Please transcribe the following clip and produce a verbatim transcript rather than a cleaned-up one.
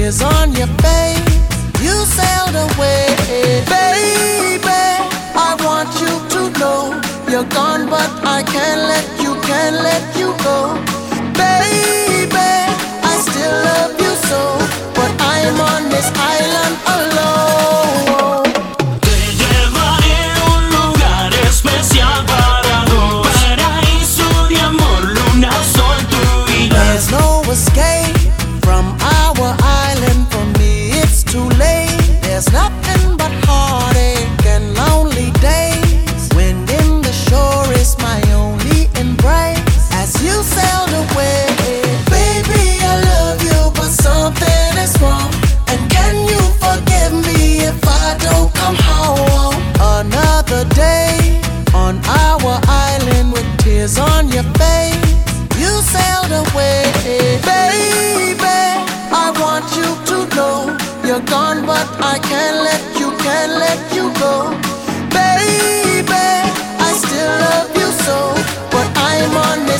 tears on your face. You sailed away, baby. I want you to know you're gone, but I can't let you, can't let you go. Baby, I still love you so, but I'm on this island alone. Te llevaré a un lugar especial para dos, paraíso de amor, luna, sol, tú y yo. There's no escape from our island. For me, it's too late. There's nothing but heartache and lonely days. Wind in the shore is my only embrace. As you sailed away, baby, I love you, but something is wrong. And can you forgive me if I don't come home? Another day on our island with tears on your face. You sailed away, baby. I want you to know you're gone, but I can't let you, can't let you go. Baby, I still love you so, but I'm on this